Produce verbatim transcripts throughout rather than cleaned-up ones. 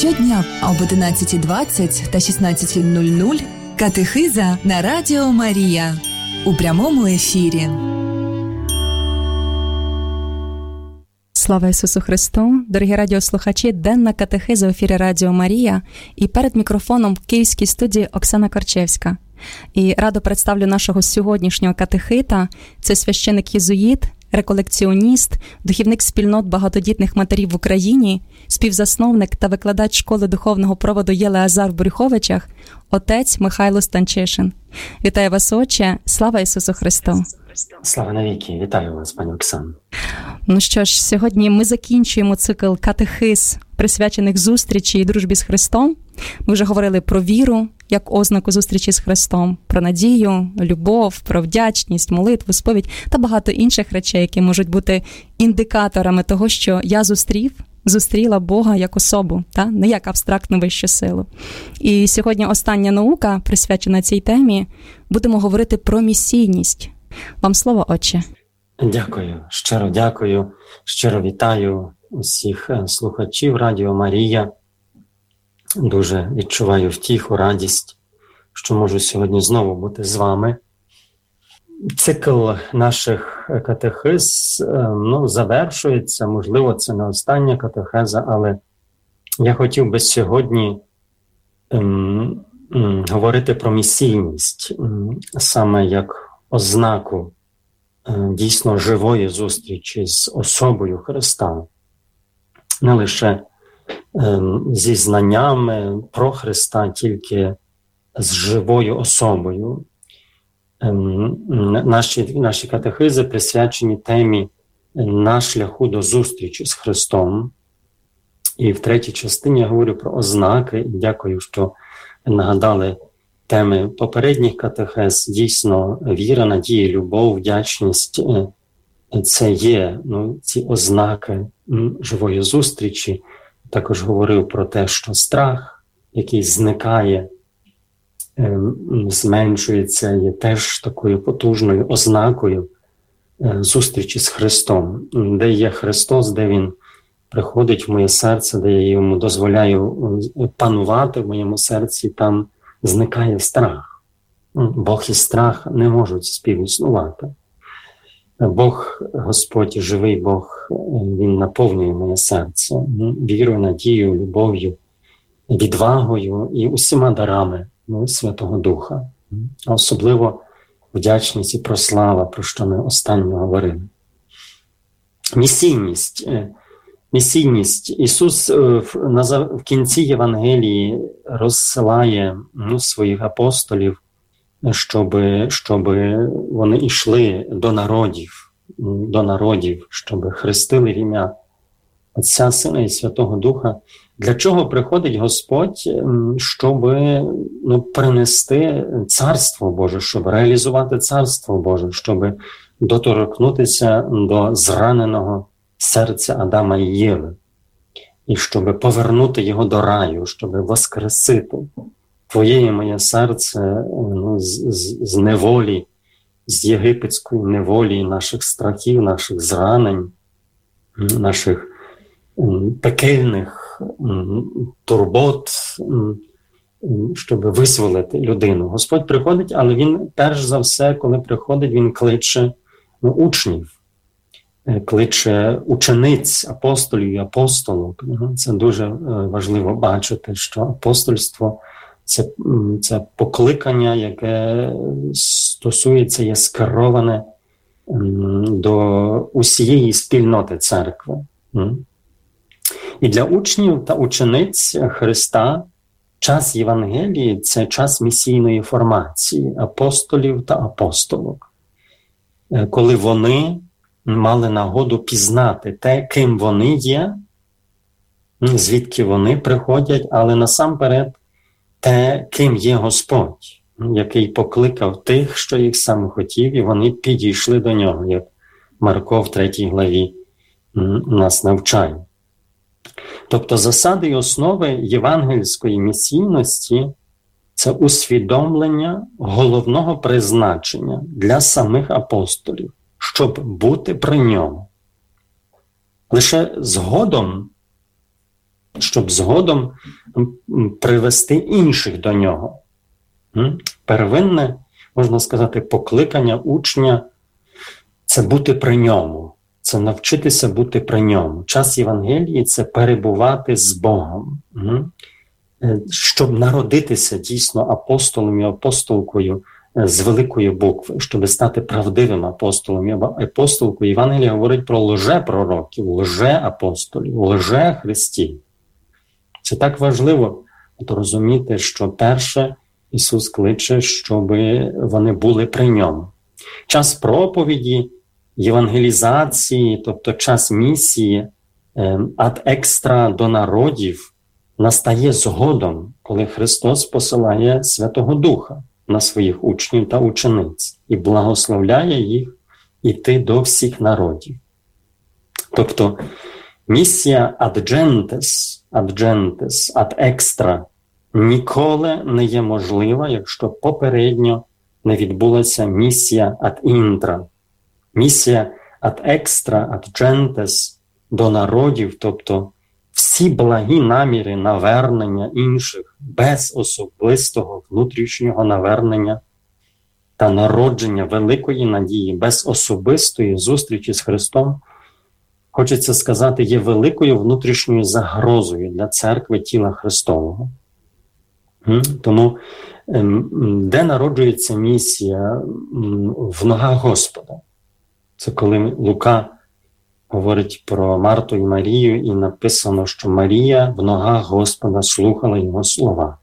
Щодня об одинадцятій двадцять та шістнадцятій нуль нуль катехиза на Радіо Марія у прямому ефірі. Слава Ісусу Христу! Дорогі радіослухачі, денна катехиза в ефірі Радіо Марія, і перед мікрофоном в Київській студії Оксана Корчевська. І радо представлю нашого сьогоднішнього катехита. Це священик-єзуїт, реколекціоніст, духівник спільнот багатодітних матерів в Україні, співзасновник та викладач школи духовного проводу Єлеазар в Брюховичах, отець Михайло Станчишин. Вітаю вас, отче! Слава Ісусу Христу! Слава навіки! Вітаю вас, пані Оксано! Ну що ж, сьогодні ми закінчуємо цикл катехиз, присвячених зустрічі і дружбі з Христом. Ми вже говорили про віру, як ознаку зустрічі з Христом, про надію, любов, про вдячність, молитву, сповідь та багато інших речей, які можуть бути індикаторами того, що я зустрів, зустріла Бога як особу, та? Не як абстрактну вищу силу. І сьогодні остання наука, присвячена цій темі, будемо говорити про місійність. Вам слово, отче. Дякую, щиро дякую, щиро вітаю усіх слухачів Радіо Марія. Дуже відчуваю втіху, радість, що можу сьогодні знову бути з вами. Цикл наших катехиз ну, завершується, можливо, це не остання катехеза, але я хотів би сьогодні ем, ем, говорити про місійність, ем, саме як ознаку е, дійсно живої зустрічі з особою Христа. Не лише зі знаннями про Христа, тільки з живою особою. Наші, наші катехизи присвячені темі «На шляху до зустрічі з Христом». І в третій частині я говорю про ознаки. І дякую, що нагадали теми попередніх катехез. Дійсно, віра, надія, любов, вдячність – це є ну, ці ознаки живої зустрічі. Також говорив про те, що страх, який зникає, зменшується, є теж такою потужною ознакою зустрічі з Христом. Де є Христос, де Він приходить в моє серце, де я йому дозволяю панувати в моєму серці, там зникає страх. Бог і страх не можуть співіснувати. Бог, Господь, живий Бог, Він наповнює моє серце вірою, надією, любов'ю, відвагою і усіма дарами ну, Святого Духа. А особливо вдячність і прослава, про що ми останньо говорили. Місійність. Місійність. Ісус в кінці Євангелії розсилає ну, своїх апостолів, щоб, щоб вони йшли до народів, до народів, щоб хрестили в ім'я Отця, Сина і Святого Духа. Для чого приходить Господь? Щоб ну, принести Царство Боже, щоб реалізувати Царство Боже, щоб доторкнутися до зраненого серця Адама і Єви, і щоб повернути його до раю, щоб воскресити твоє і моє серце ну, з, з, з неволі, з єгипетської неволі, наших страхів, наших зранень, наших м, пекельних м, турбот, м, щоб визволити людину. Господь приходить, але Він, перш за все, коли приходить, Він кличе ну, учнів, кличе учениць, апостолів і апостолок. Це дуже важливо бачити, що апостольство Це, це покликання, яке стосується, є скероване до усієї спільноти церкви. І для учнів та учениць Христа час Євангелії – це час місійної формації апостолів та апостолок. Коли вони мали нагоду пізнати те, ким вони є, звідки вони приходять, але насамперед те, ким є Господь, який покликав тих, що їх сам хотів, і вони підійшли до нього, як Марко в третій главі нас навчає. Тобто засади і основи євангельської місійності – це усвідомлення головного призначення для самих апостолів, щоб бути при ньому. Лише згодом щоб згодом привести інших до нього. Первинне, можна сказати, покликання учня – це бути при ньому, це навчитися бути при ньому. Час Євангелії – це перебувати з Богом, щоб народитися дійсно апостолом і апостолкою з великої букви, щоб стати правдивим апостолом і апостолкою. Євангелія говорить про лже-пророків, лже-апостолів, лже-христів. Це так важливо розуміти, що перше Ісус кличе, щоб вони були при ньому. Час проповіді, євангелізації, тобто час місії ад екстра до народів настає згодом, коли Христос посилає Святого Духа на своїх учнів та учениць і благословляє їх іти до всіх народів. Тобто місія ad gentes, ad gentes, ad extra ніколи не є можлива, якщо попередньо не відбулася місія ad intra. Місія ad extra, ad gentes до народів, тобто всі благі наміри навернення інших без особистого внутрішнього навернення та народження великої надії, без особистої зустрічі з Христом, хочеться сказати, є великою внутрішньою загрозою для церкви тіла Христового. Тому де народжується місія? В ногах Господа. Це коли Лука говорить про Марту і Марію, і написано, що Марія в ногах Господа слухала його слова.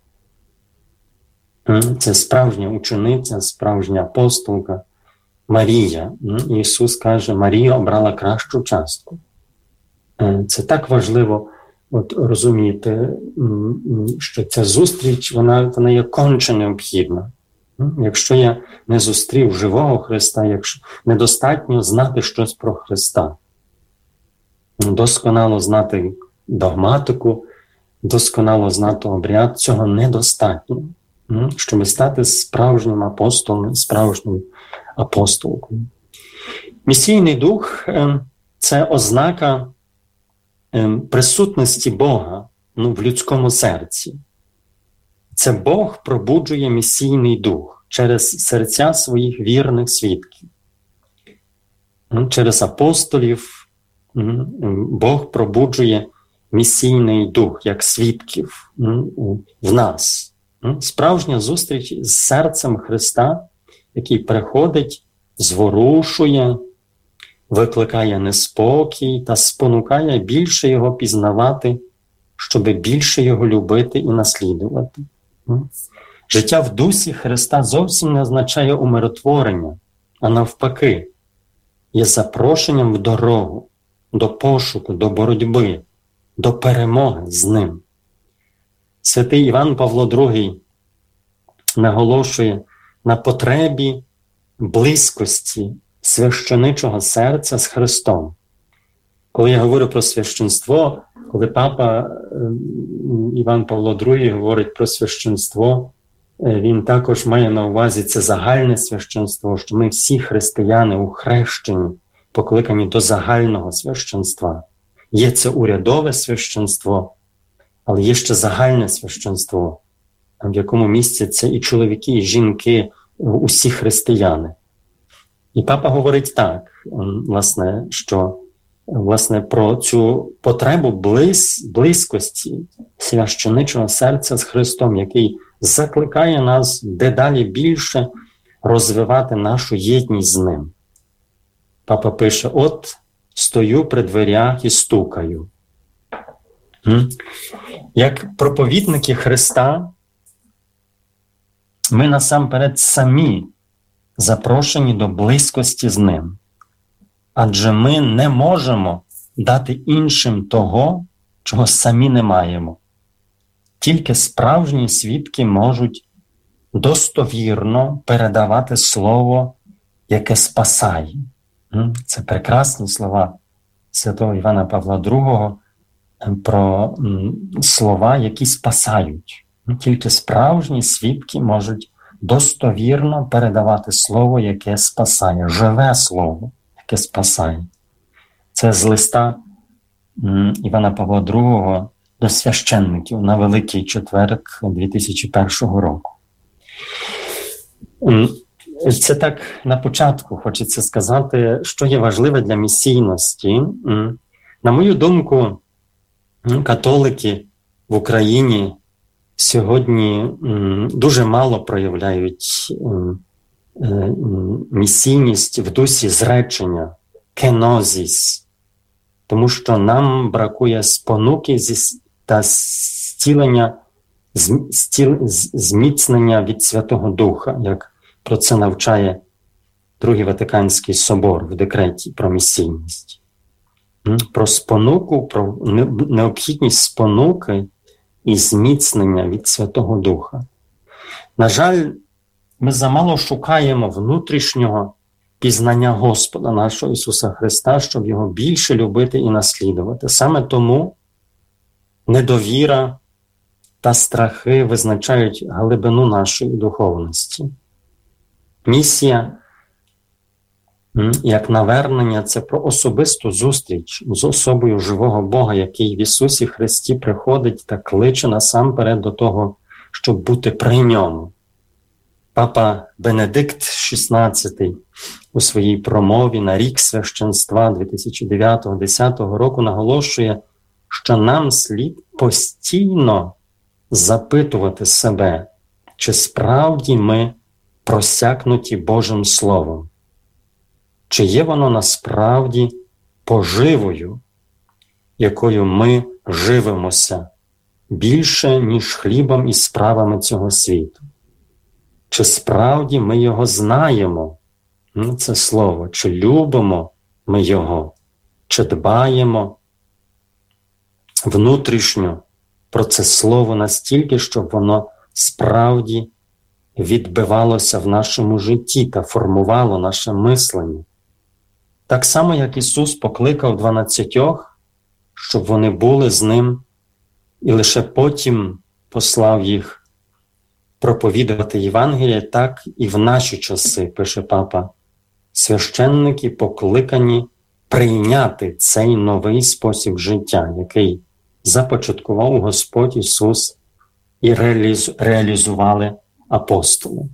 Це справжня учениця, справжня апостолка Марія. Ісус каже, Марія обрала кращу частку. Це так важливо от, розуміти, що ця зустріч, вона, вона є конче необхідна. Якщо я не зустрів живого Христа, якщо недостатньо знати щось про Христа, досконало знати догматику, досконало знати обряд, цього недостатньо, щоб стати справжнім апостолом, справжнім апостолкою. Місійний дух – це ознака присутності Бога ну, в людському серці. Це Бог пробуджує місійний дух через серця своїх вірних свідків. Через апостолів Бог пробуджує місійний дух, як свідків в нас. Справжня зустріч з серцем Христа, який приходить, зворушує, викликає неспокій та спонукає більше його пізнавати, щоб більше його любити і наслідувати. Життя в дусі Христа зовсім не означає умиротворення, а навпаки, є запрошенням в дорогу, до пошуку, до боротьби, до перемоги з ним. Святий Іван Павло другий наголошує на потребі близькості священичого серця з Христом. Коли я говорю про священство, коли папа Іван Павло другий говорить про священство, він також має на увазі це загальне священство, що ми всі християни у хрещенні, покликані до загального священства. Є це урядове священство, але є ще загальне священство, в якому містяться і чоловіки, і жінки, усі християни. І папа говорить так, власне, що власне, про цю потребу близ, близькості священичого серця з Христом, який закликає нас дедалі більше розвивати нашу єдність з Ним. Папа пише, от стою при дверях і стукаю. Як проповідники Христа, ми насамперед самі запрошені до близькості з Ним. Адже ми не можемо дати іншим того, чого самі не маємо. Тільки справжні свідки можуть достовірно передавати слово, яке спасає. Це прекрасні слова святого Івана Павла другого про слова, які спасають. Тільки справжні свідки можуть достовірно передавати слово, яке спасає, живе слово, яке спасає. Це з листа Івана Павла другого до священників на Великий Четверг дві тисячі першого року. Це так на початку хочеться сказати, що є важливе для місійності. На мою думку, католики в Україні сьогодні дуже мало проявляють місійність в дусі зречення, кенозіс, тому що нам бракує спонуки та зцілення, зміцнення від Святого Духа, як про це навчає Другий Ватиканський собор в декреті про місійність. Про спонуку, про необхідність спонуки і зміцнення від Святого Духа. На жаль, ми замало шукаємо внутрішнього пізнання Господа нашого Ісуса Христа, щоб Його більше любити і наслідувати. Саме тому недовіра та страхи визначають глибину нашої духовності. Місія, як навернення, це про особисту зустріч з особою живого Бога, який в Ісусі Христі приходить та кличе насамперед до того, щоб бути при Ньому. Папа Бенедикт шістнадцятий у своїй промові на рік священства дві тисячі дев'ятого-десятого року наголошує, що нам слід постійно запитувати себе, чи справді ми просякнуті Божим Словом, чи є воно насправді поживою, якою ми живемося більше, ніж хлібом і справами цього світу. Чи справді ми його знаємо, це слово, чи любимо ми його, чи дбаємо внутрішньо про це слово настільки, щоб воно справді відбивалося в нашому житті та формувало наше мислення. Так само, як Ісус покликав дванадцятьох, щоб вони були з Ним, і лише потім послав їх проповідувати Євангеліє, так і в наші часи, пише Папа, священники покликані прийняти цей новий спосіб життя, який започаткував Господь Ісус і реалізували апостоли.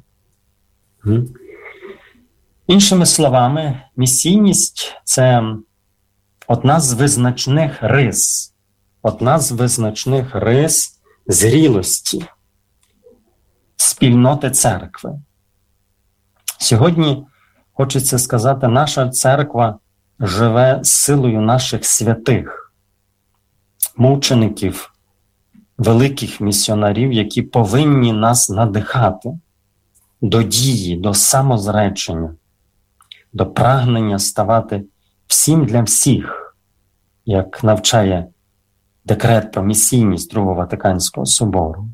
Іншими словами, місійність – це одна з визначних рис, одна з визначних рис зрілості спільноти церкви. Сьогодні, хочеться сказати, наша церква живе силою наших святих, мучеників, великих місіонерів, які повинні нас надихати до дії, до самозречення, до прагнення ставати всім для всіх, як навчає декрет про місійність Другого Ватиканського собору.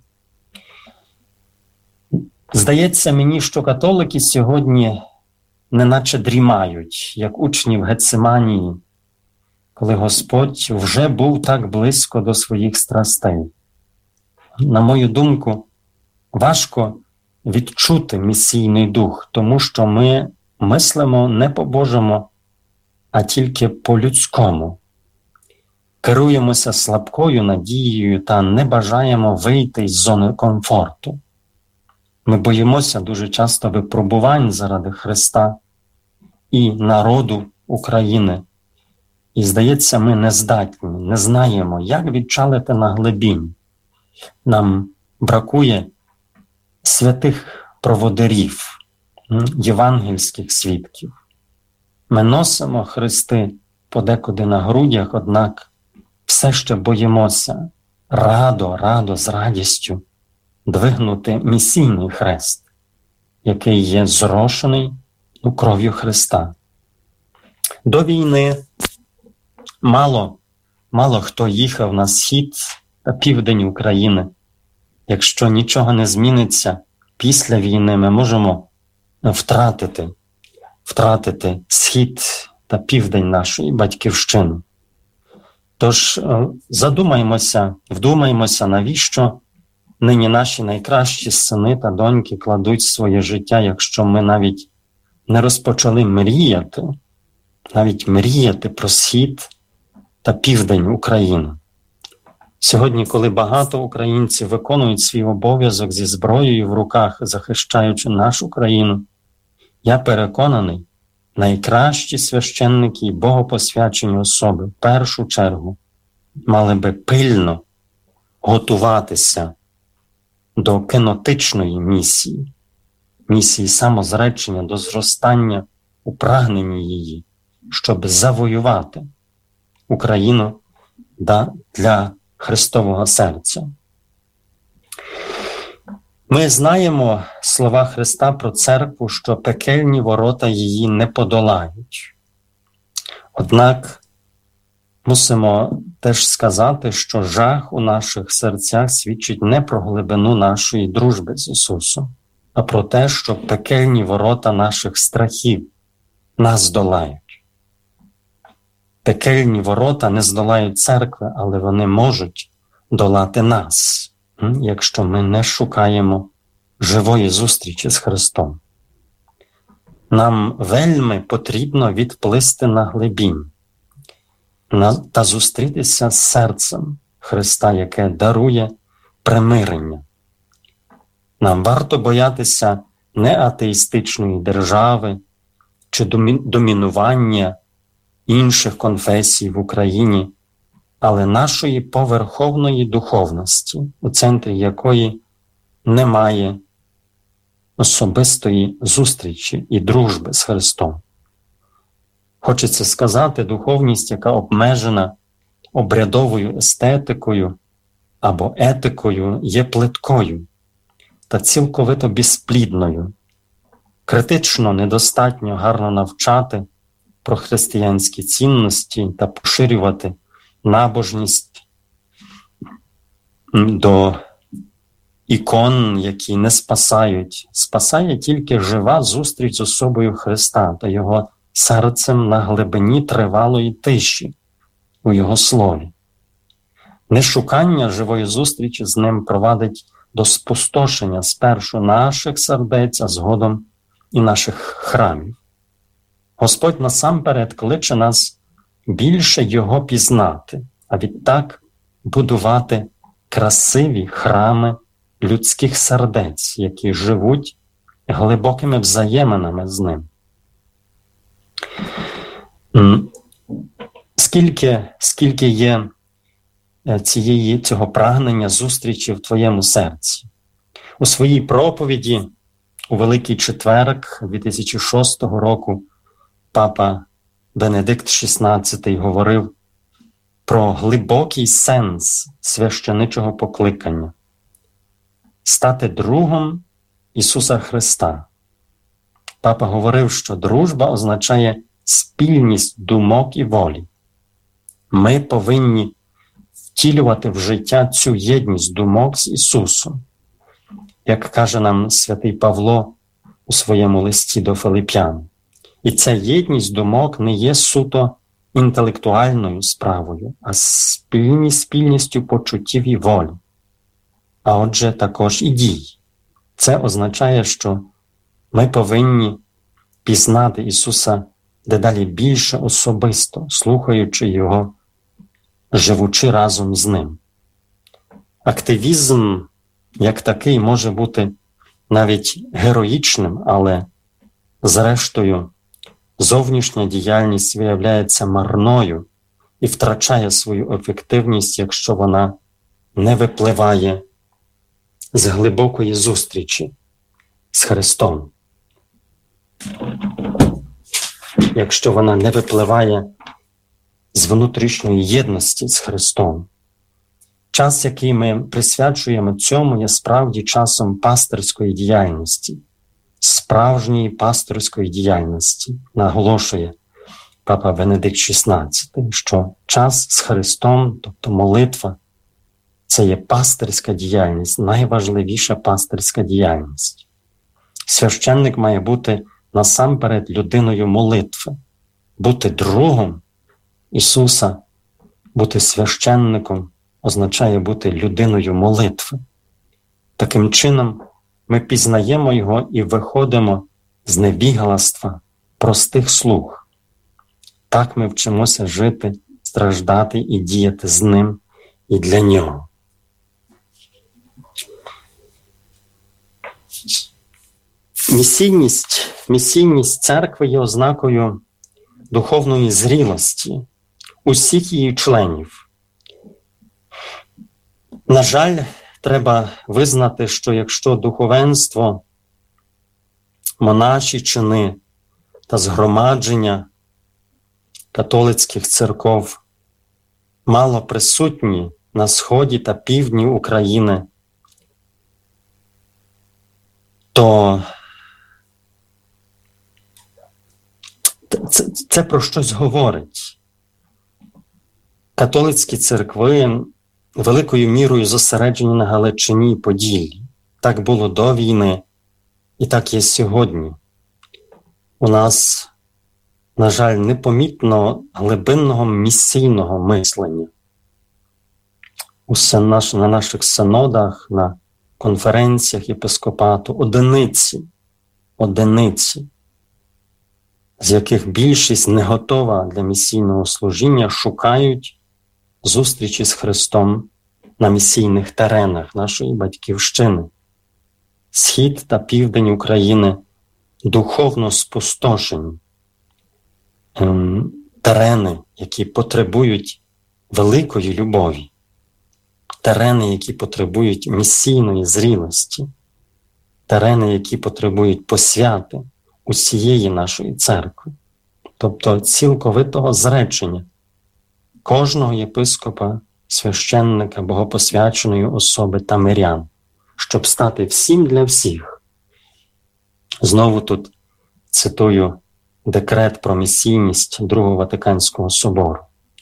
Здається мені, що католики сьогодні неначе дрімають, як учні в Гециманії, коли Господь вже був так близько до своїх страстей. На мою думку, важко відчути місійний дух, тому що ми мислимо не по-божому, а тільки по-людському. Керуємося слабкою надією та не бажаємо вийти із зони комфорту. Ми боїмося дуже часто випробувань заради Христа і народу України. І, здається, ми не здатні, не знаємо, як відчалити на глибінь. Нам бракує святих проводирів, євангельських свідків. Ми носимо хрести подекуди на грудях, однак все ще боїмося радо, радо, з радістю двигнути місійний хрест, який є зрошений у кров'ю Христа. До війни мало, мало хто їхав на схід та південь України. Якщо нічого не зміниться після війни, ми можемо втратити, втратити схід та південь нашої батьківщини. Тож задумаймося, вдумаймося, навіщо нині наші найкращі сини та доньки кладуть своє життя, якщо ми навіть не розпочали мріяти, навіть мріяти про схід та південь України. Сьогодні, коли багато українців виконують свій обов'язок зі зброєю в руках, захищаючи нашу країну, я переконаний, найкращі священники і богопосвячені особи в першу чергу мали би пильно готуватися до кенотичної місії, місії самозречення, до зростання у прагненні її, щоб завоювати Україну для Христового серця. Ми знаємо слова Христа про церкву, що пекельні ворота її не подолають. Однак мусимо теж сказати, що жах у наших серцях свідчить не про глибину нашої дружби з Ісусом, а про те, що пекельні ворота наших страхів нас здолають. Пекельні ворота не здолають церкви, але вони можуть долати нас, якщо ми не шукаємо живої зустрічі з Христом. Нам вельми потрібно відплисти на глибінь та зустрітися з серцем Христа, яке дарує примирення. Нам варто боятися не атеїстичної держави чи домінування інших конфесій в Україні, але нашої поверховної духовності, у центрі якої немає особистої зустрічі і дружби з Христом. Хочеться сказати, духовність, яка обмежена обрядовою естетикою або етикою, є плиткою та цілковито безплідною. Критично недостатньо гарно навчати про християнські цінності та поширювати набожність до ікон, які не спасають. Спасає тільки жива зустріч з особою Христа та Його серцем на глибині тривалої тиші у Його слові. Нешукання живої зустрічі з Ним провадить до спустошення спершу наших сердець, а згодом і наших храмів. Господь насамперед кличе нас більше Його пізнати, а відтак будувати красиві храми людських сердець, які живуть глибокими взаєминами з Ним. Скільки, скільки є цієї, цього прагнення зустрічі в твоєму серці? У своїй проповіді у Великий Четверг дві тисячі шостого року папа Бенедикт шістнадцятий говорив про глибокий сенс священичого покликання – стати другом Ісуса Христа. Папа говорив, що дружба означає спільність думок і волі. Ми повинні втілювати в життя цю єдність думок з Ісусом. Як каже нам святий Павло у своєму листі до Филип'ян. І ця єдність думок не є суто інтелектуальною справою, а спільні спільністю почуттів і волі. А отже, також і дій. Це означає, що ми повинні пізнати Ісуса дедалі більше особисто, слухаючи Його, живучи разом з Ним. Активізм, як такий, може бути навіть героїчним, але, зрештою, зовнішня діяльність виявляється марною і втрачає свою ефективність, якщо вона не випливає з глибокої зустрічі з Христом. Якщо вона не випливає з внутрішньої єдності з Христом. Час, який ми присвячуємо цьому, є справді часом пастирської діяльності, справжньої пасторської діяльності, наголошує папа Бенедикт шістнадцятий, що час з Христом, тобто молитва, це є пастирська діяльність, найважливіша пастирська діяльність. Священник має бути насамперед людиною молитви, бути другом Ісуса, бути священником означає бути людиною молитви. Таким чином ми пізнаємо Його і виходимо з невігластва простих слуг. Так ми вчимося жити, страждати і діяти з Ним і для нього. Місійність, місійність церкви є ознакою духовної зрілості усіх її членів. На жаль, треба визнати, що якщо духовенство, монаші чини та згромадження католицьких церков мало присутні на сході та півдні України, то це, це про щось говорить. Католицькі церкви великою мірою зосереджені на Галичині і Поділлі. Так було до війни і так є сьогодні. У нас, на жаль, непомітно глибинного місійного мислення. Усе наш, на наших синодах, на конференціях єпископату одиниці, одиниці, з яких більшість не готова для місійного служіння, шукають зустрічі з Христом на місійних теренах нашої батьківщини. Схід та південь України духовно спустошені. Ем, терени, які потребують великої любові. Терени, які потребують місійної зрілості. Терени, які потребують посвяти усієї нашої церкви. Тобто цілковитого зречення кожного єпископа, священника, богопосвяченої особи та мирян, щоб стати всім для всіх. Знову тут цитую декрет про місійність Другого Ватиканського собору.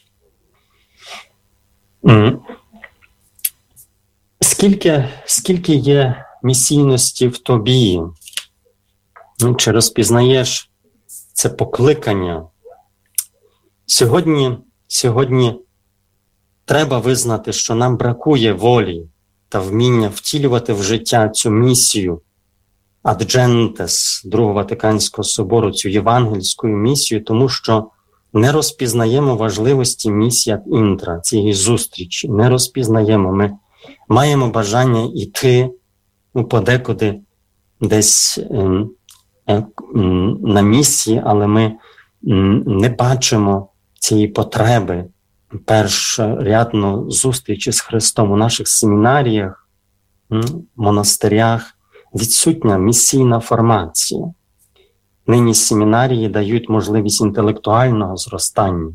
Скільки, скільки є місійності в тобі? Чи розпізнаєш це покликання? Сьогодні, сьогодні треба визнати, що нам бракує волі та вміння втілювати в життя цю місію аджентес Другого Ватиканського собору, цю євангельську місію, тому що не розпізнаємо важливості місії ад інтра, цієї зустрічі, не розпізнаємо. Ми маємо бажання йти, ну, подекуди десь е, е, на місії, але ми е, не бачимо цієї потреби першорядно зустрічі з Христом. У наших семінаріях, монастирях відсутня місійна формація. Нині семінарії дають можливість інтелектуального зростання.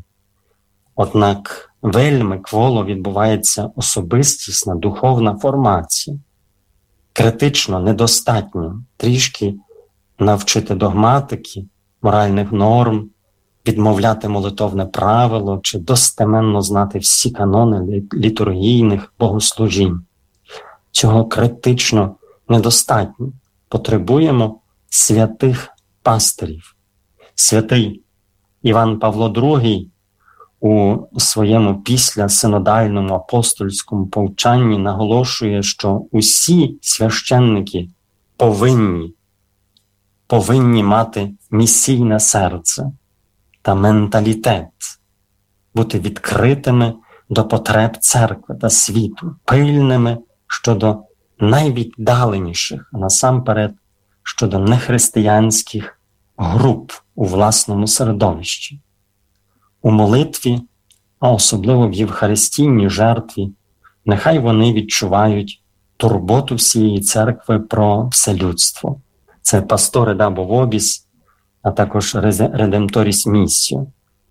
Однак вельми кволо відбувається особистісна, духовна формація. Критично недостатньо трішки навчити догматики, моральних норм, відмовляти молитовне правило чи достеменно знати всі канони літургійних богослужінь. Цього критично недостатньо. Потребуємо святих пастирів. Святий Іван Павло другий у своєму післясинодальному апостольському повчанні наголошує, що усі священники повинні, повинні мати місійне серце та менталітет, бути відкритими до потреб церкви та світу, пильними щодо найвіддаленіших, а насамперед щодо нехристиянських груп у власному середовищі. У молитві, а особливо в євхаристійній жертві, нехай вони відчувають турботу всієї церкви про все людство. Це пасторе дабо вобіс, а також редемторіс місіо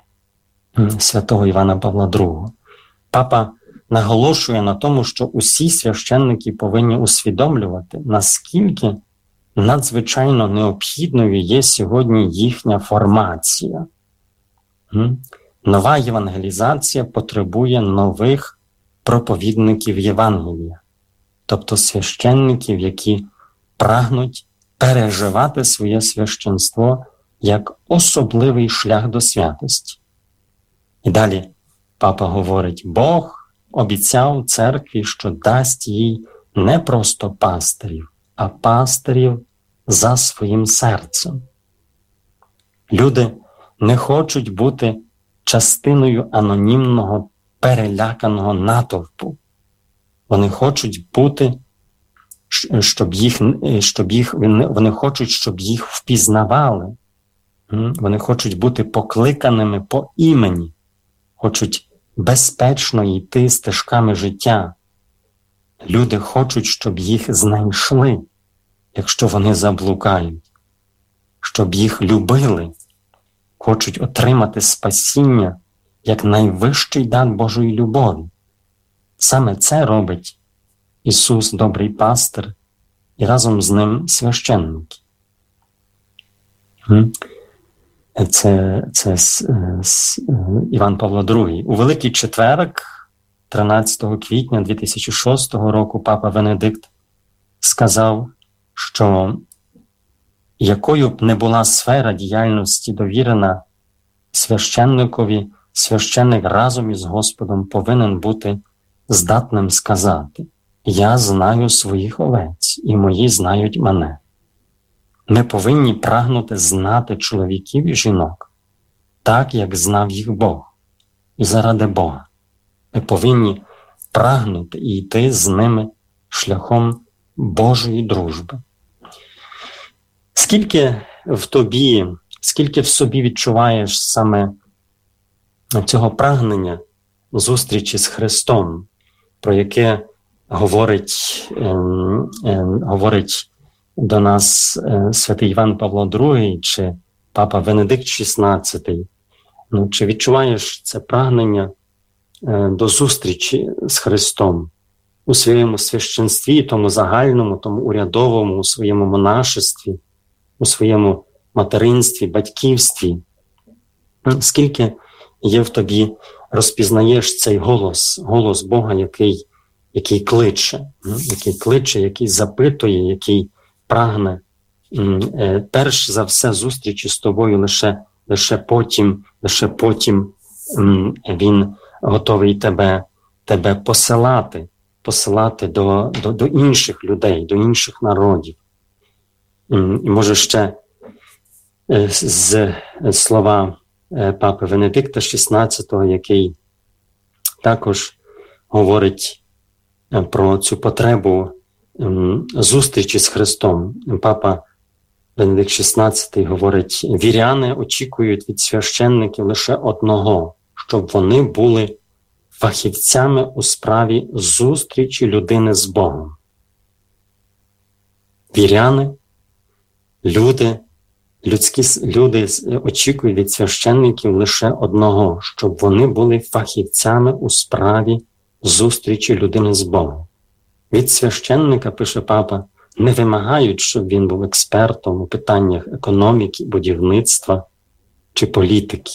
святого Івана Павла другого. Папа наголошує на тому, що усі священники повинні усвідомлювати, наскільки надзвичайно необхідною є сьогодні їхня формація. Нова євангелізація потребує нових проповідників Євангелія, тобто священників, які прагнуть переживати своє священство як особливий шлях до святості. І далі папа говорить, Бог обіцяв церкві, що дасть їй не просто пастирів, а пастирів за своїм серцем. Люди не хочуть бути частиною анонімного переляканого натовпу. Вони хочуть бути, щоб їх, щоб їх, вони хочуть, щоб їх впізнавали. Вони хочуть бути покликаними по імені, хочуть безпечно йти стежками життя. Люди хочуть, щоб їх знайшли, якщо вони заблукають, щоб їх любили, хочуть отримати спасіння як найвищий дар Божої любові. Саме це робить Ісус, добрий пастир, і разом з ним священники. Це, це Іван Павло другий. У Великий Четверг, тринадцятого квітня дві тисячі шостого року, папа Венедикт сказав, що якою б не була сфера діяльності довірена священникові, священник разом із Господом повинен бути здатним сказати: «Я знаю своїх овець, і мої знають мене». Ми повинні прагнути знати чоловіків і жінок, так, як знав їх Бог, і заради Бога. Ми повинні прагнути і йти з ними шляхом Божої дружби. Скільки в тобі, скільки в собі відчуваєш саме цього прагнення зустрічі з Христом, про яке говорить, е, е, говорить до нас е, святий Іван Павло другий чи папа Венедикт шістнадцятий. Ну, чи відчуваєш це прагнення е, до зустрічі з Христом у своєму священстві, тому загальному, тому урядовому, у своєму монашестві, у своєму материнстві, батьківстві? Скільки є в тобі, розпізнаєш цей голос, голос Бога, який, який кличе, який кличе, який запитує, який прагне перш за все зустрічі з тобою, лише, лише потім, лише потім він готовий тебе, тебе посилати, посилати до, до, до інших людей, до інших народів. І може ще з слова папи Венедикта шістнадцятого, який також говорить про цю потребу зустрічі з Христом. Папа Венедикт шістнадцятий говорить: віряни очікують від священників лише одного, щоб вони були фахівцями у справі зустрічі людини з Богом. Віряни, люди, людські люди очікують від священників лише одного, щоб вони були фахівцями у справі зустрічі людини з Богом. Від священника, пише папа, не вимагають, щоб він був експертом у питаннях економіки, будівництва чи політики.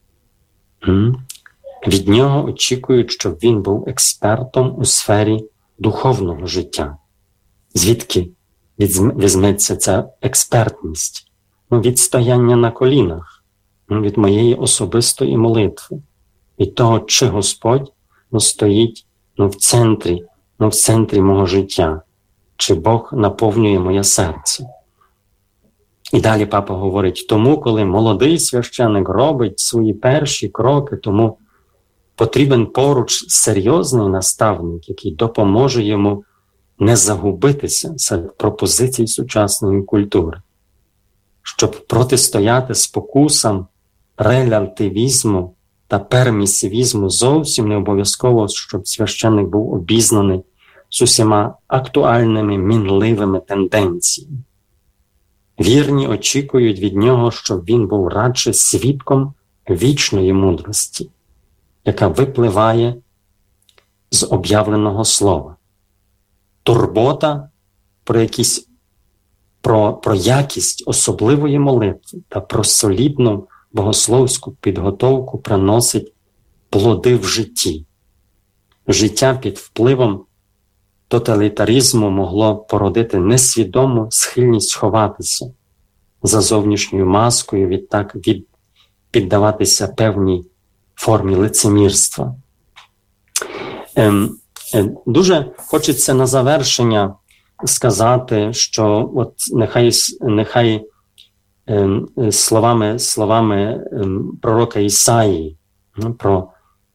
Від нього очікують, щоб він був експертом у сфері духовного життя. Звідки візьметься ця експертність? Ну, від стояння на колінах, ну, від моєї особистої молитви, від того, чи Господь ну, стоїть ну, в центрі, ну, в центрі мого життя, чи Бог наповнює моє серце. І далі папа говорить: тому, коли молодий священик робить свої перші кроки, тому потрібен поруч серйозний наставник, який допоможе йому не загубитися серед пропозицій сучасної культури, щоб протистояти спокусам релятивізму та пермісивізму. Зовсім не обов'язково, щоб священник був обізнаний з усіма актуальними мінливими тенденціями. Вірні очікують від нього, щоб він був радше свідком вічної мудрості, яка випливає з об'явленого слова. Турбота про якісь, про, про якість особливої молитви та про солідну богословську підготовку приносить плоди в житті. Життя під впливом тоталітаризму могло породити несвідому схильність ховатися за зовнішньою маскою, відтак від, піддаватися певній формі лицемірства. Ем, е, дуже хочеться на завершення сказати, що от нехай, нехай ем, словами, словами ем, пророка Ісаї, про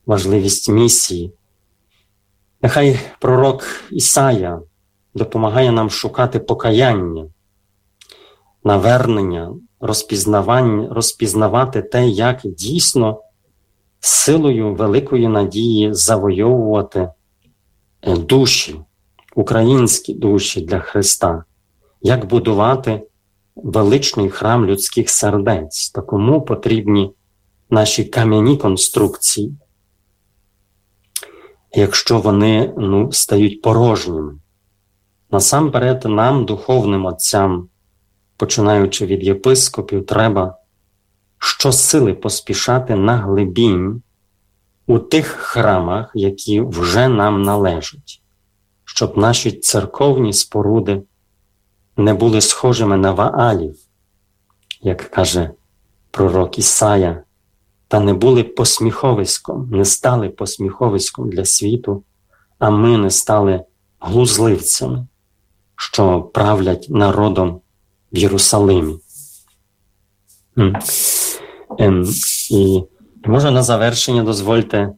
важливість місії. Нехай пророк Ісая допомагає нам шукати покаяння, навернення, розпізнавання, розпізнавати те, як дійсно силою великої надії завойовувати душі, українські душі для Христа, як будувати величний храм людських сердець. Та кому потрібні наші кам'яні конструкції, якщо вони ну, стають порожніми. Насамперед нам, духовним отцям, починаючи від єпископів, треба щосили поспішати на глибінь у тих храмах, які вже нам належать, щоб наші церковні споруди не були схожими на Ваалів, як каже пророк Ісая, та не були посміховиськом, не стали посміховиськом для світу, а ми не стали глузливцями, що правлять народом в Єрусалимі. І може на завершення дозвольте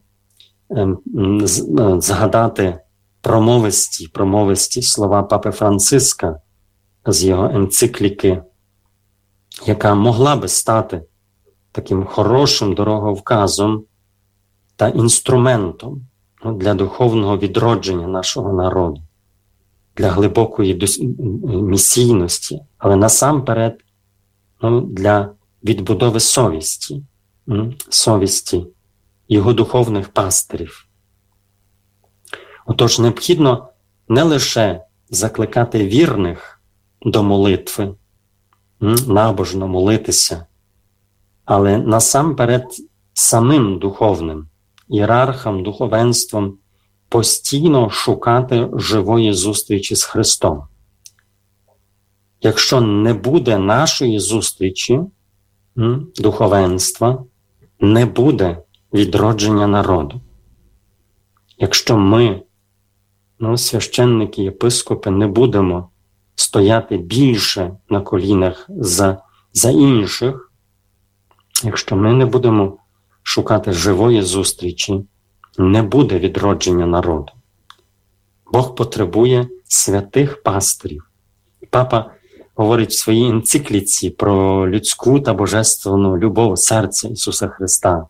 згадати промовисті, промовисті слова Папи Франциска з його енцикліки, яка могла би стати таким хорошим дороговказом та інструментом ну, для духовного відродження нашого народу, для глибокої місійності, але насамперед ну, для відбудови совісті, совісті його духовних пастирів. Отож, необхідно не лише закликати вірних до молитви, набожно молитися, але насамперед самим духовним, ієрархам, духовенством постійно шукати живої зустрічі з Христом. Якщо не буде нашої зустрічі, духовенства, не буде відродження народу. Якщо ми, ну, священники, єпископи, не будемо стояти більше на колінах за, за інших, якщо ми не будемо шукати живої зустрічі, не буде відродження народу. Бог потребує святих пастирів. Папа говорить в своїй енцикліці про людську та божественну любов серця Ісуса Христа.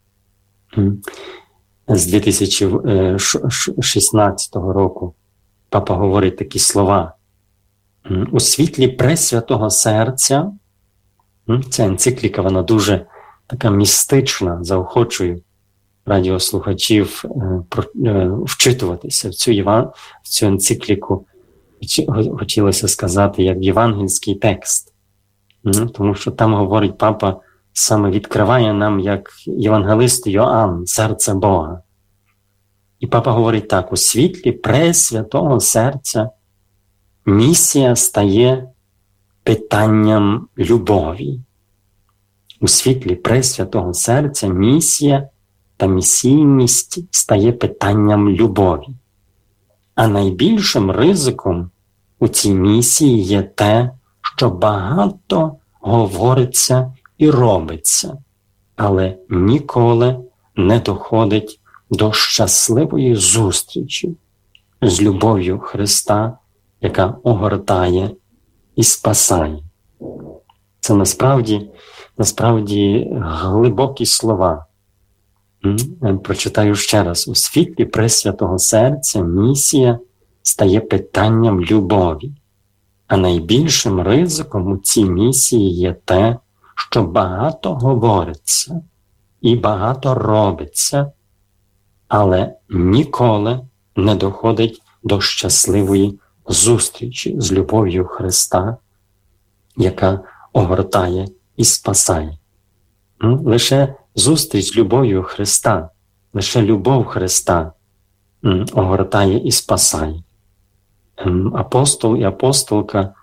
З дві тисячі шістнадцятого року Папа говорить такі слова. У світлі пресвятого серця, ця енцикліка, вона дуже така містична, заохочую радіослухачів вчитуватися в цю, в цю енцикліку. Хотілося сказати, як євангельський текст. Тому що там говорить Папа, саме відкриває нам, як євангелист Йоанн, серце Бога. І Папа говорить так, у світлі пресвятого серця місія стає питанням любові. У світлі пресвятого серця місія та місійність стає питанням любові. А найбільшим ризиком у цій місії є те, що багато говориться і робиться, але ніколи не доходить до щасливої зустрічі з любов'ю Христа, яка огортає і спасає. Це насправді, насправді глибокі слова. Прочитаю ще раз. У світлі пресвятого серця місія стає питанням любові. А найбільшим ризиком у цій місії є те, що багато говориться і багато робиться, але ніколи не доходить до щасливої зустрічі з любов'ю Христа, яка огортає і спасає. Лише зустріч з любов'ю Христа, лише любов Христа огортає і спасає. Апостол і апостолка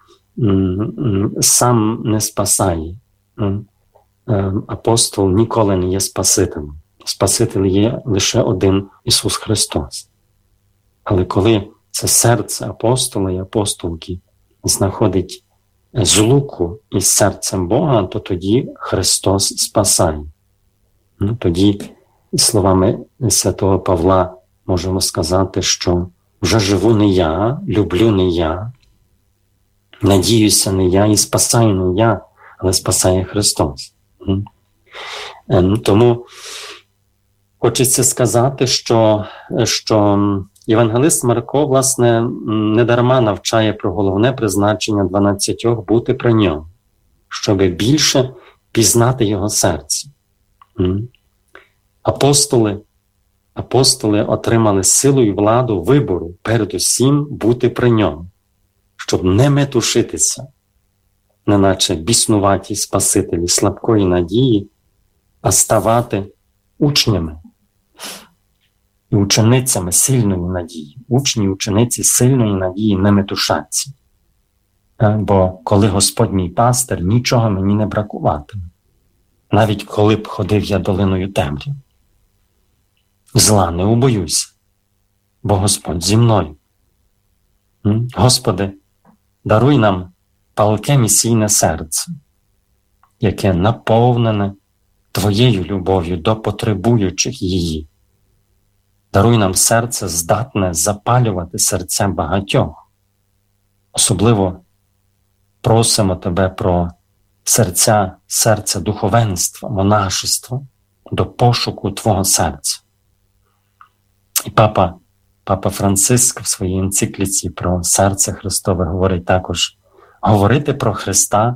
сам не спасає. Апостол ніколи не є Спасителем. Спаситель є лише один Ісус Христос. Але коли це серце апостола і апостолки знаходить злуку із серцем Бога, то тоді Христос спасає. Тоді словами святого Павла можемо сказати, що вже живу не я, люблю не я, надіюся не я і спасаю не я, але спасає Христос. Тому хочеться сказати, що, що євангелист Марко, власне, недарма навчає про головне призначення дванадцятьох бути при ньому, щоб більше пізнати його серце. Апостоли, апостоли отримали силу і владу вибору, передусім бути при ньому, щоб не метушитися, неначе біснуваті спасителі слабкої надії, а ставати учнями і ученицями сильної надії. Учні і учениці сильної надії не метушаться. Бо коли Господь мій пастир, нічого мені не бракуватиме. Навіть коли б ходив я долиною темряви. Зла не убоюся, бо Господь зі мною. Господи, даруй нам палке місійне серце, яке наповнене Твоєю любов'ю до потребуючих її. Даруй нам серце, здатне запалювати серця багатьох. Особливо просимо Тебе про серця, серце духовенства, монашества, до пошуку Твого серця. І папа, папа Франциск в своїй енцикліці про серце Христове говорить також: говорити про Христа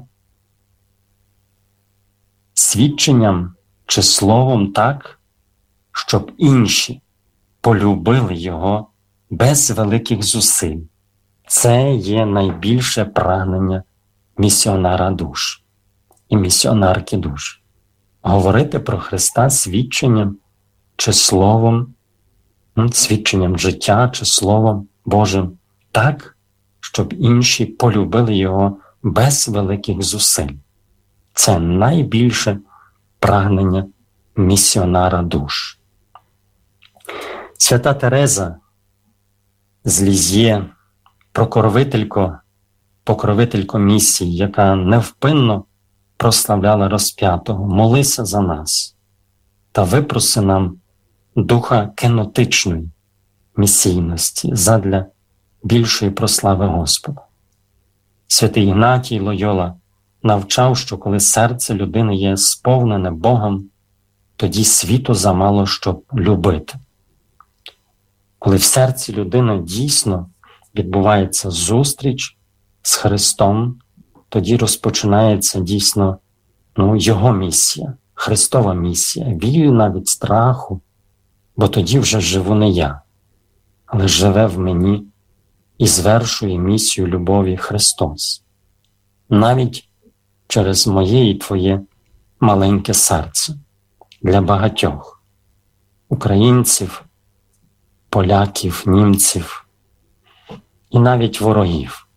свідченням чи словом так, щоб інші полюбили Його без великих зусиль. Це є найбільше прагнення місіонара душ і місіонарки душ. Говорити про Христа свідченням чи словом, свідченням життя чи Словом Божим так, щоб інші полюбили Його без великих зусиль. Це найбільше прагнення місіонара душ. Свята Тереза з Лізьє, покровителько, покровителько місії, яка невпинно прославляла розп'ятого, молися за нас та випроси нам духа кенотичної місійності задля більшої прослави Господа. Святий Ігнатій Лойола навчав, що коли серце людини є сповнене Богом, тоді світу замало, щоб любити. Коли в серці людини дійсно відбувається зустріч з Христом, тоді розпочинається дійсно ну, Його місія, Христова місія, вільна від страху, бо тоді вже живу не я, але живе в мені і звершує місію любові Христос. Навіть через моє і твоє маленьке серце для багатьох українців, поляків, німців і навіть ворогів.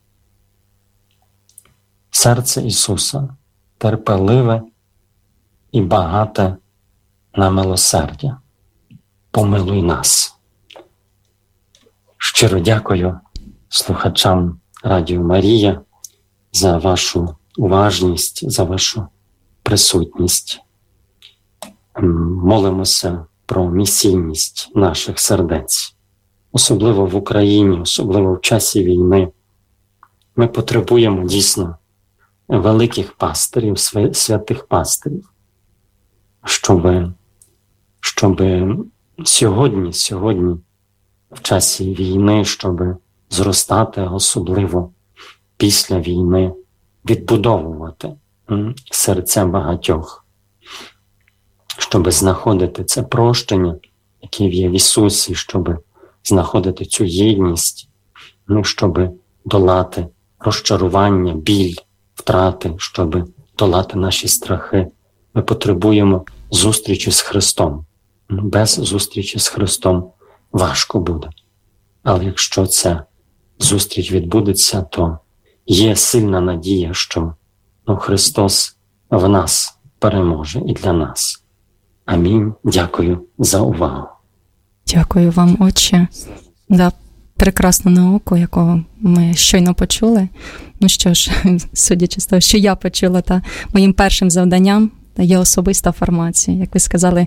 Серце Ісуса терпеливе і багате на милосердя. Помилуй нас. Щиро дякую слухачам Радіо Марія за вашу уважність, за вашу присутність. Молимося про місійність наших сердець, особливо в Україні, особливо в часі війни. Ми потребуємо дійсно великих пастирів, святих пастирів, щоб, щоб сьогодні, сьогодні, в часі війни, щоб зростати, особливо після війни, відбудовувати серця багатьох, щоб знаходити це прощення, яке є в Ісусі, щоб знаходити цю єдність, ну, щоб долати розчарування, біль, втрати, щоб долати наші страхи. Ми потребуємо зустрічі з Христом. Без зустрічі з Христом важко буде. Але якщо ця зустріч відбудеться, то є сильна надія, що ну, Христос в нас переможе і для нас. Амінь. Дякую за увагу. Дякую вам, Отче, за прекрасну науку, яку ми щойно почули. Ну що ж, судячи з того, що я почула, та моїм першим завданням є особиста формація. Як ви сказали,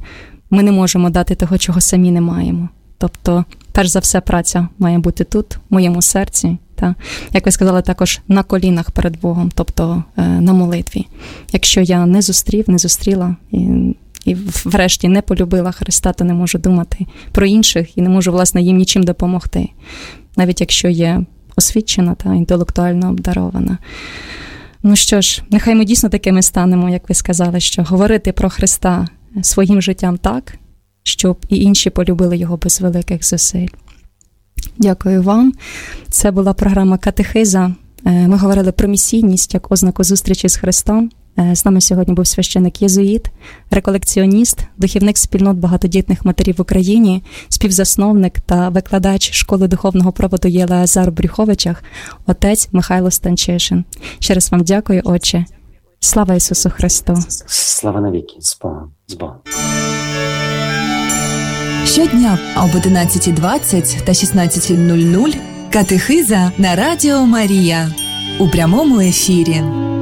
ми не можемо дати того, чого самі не маємо. Тобто, перш за все, праця має бути тут, в моєму серці. Та, як ви сказали, також на колінах перед Богом, тобто на молитві. Якщо я не зустрів, не зустріла і, і врешті не полюбила Христа, то не можу думати про інших і не можу, власне, їм нічим допомогти. Навіть якщо є освічена та інтелектуально обдарована. Ну що ж, нехай ми дійсно такими станемо, як ви сказали, що говорити про Христа своїм життям так, щоб і інші полюбили його без великих зусиль. Дякую вам. Це була програма «Катехиза». Ми говорили про місійність як ознаку зустрічі з Христом. З нами сьогодні був священик-єзуїт, реколекціоніст, духівник спільнот багатодітних матерів в Україні, співзасновник та викладач школи духовного проводу ЄЛАЗАР в Брюховичах, отець Михайло Станчишин. Ще раз вам дякую, отче. Слава Ісусу Христу! Слава навіки! З Богом! З Богом! Щодня об одинадцятій двадцять та шістнадцятій нуль нуль «Катехиза» на Радіо Марія у прямому ефірі.